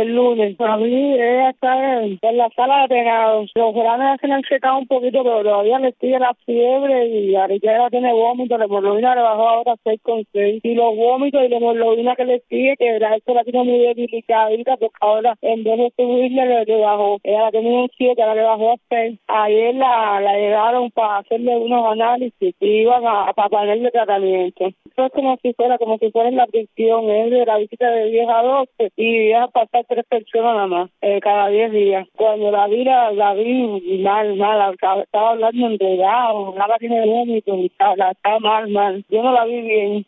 el lunes. A mí ella está en la sala de penados. Los grandes se le han secado un poquito, pero todavía le sigue la fiebre y ahorita ella tiene vómito. La hemoglobina le bajó ahora 6,6. Y los vómitos y la hemoglobina que le sigue, que eso la tiene muy debilitada, porque ahora en vez de subirle le bajó. Ella la tenía en 7, ahora le bajó a 6. Ayer la llegaron para hacerle unos análisis y iban a ponerle tratamiento. Eso es como si fuera en la prisión, es de la visita de 10 a 12 y iban a pasar 3 personas nada más, cada 10 días. Cuando la vi mal, estaba hablando entregado, nada tiene vómito, estaba mal. Yo no la vi bien.